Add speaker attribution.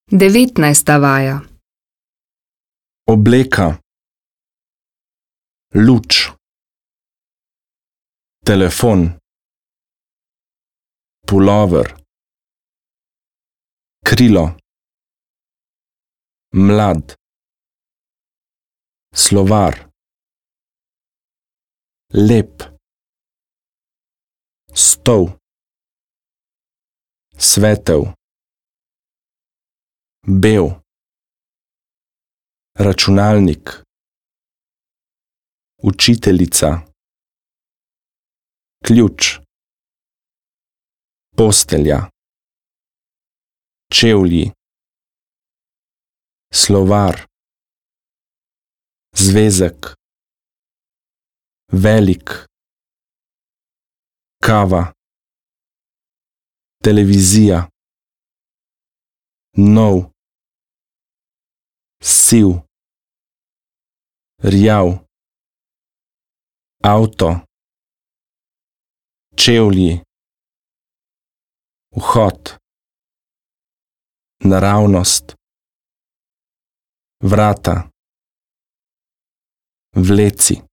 Speaker 1: 19. vaja.
Speaker 2: Obleka, luč, telefon, pulover, krilo, mlad, slovar, lep, stol, svetel, bel, računalnik, učiteljica, ključ, postelja, čevlji, slovar, zvezek, velik, kava, televizija, nov, siv, rjav, avto, čevlji, vhod, naravnost, vrata, vleci.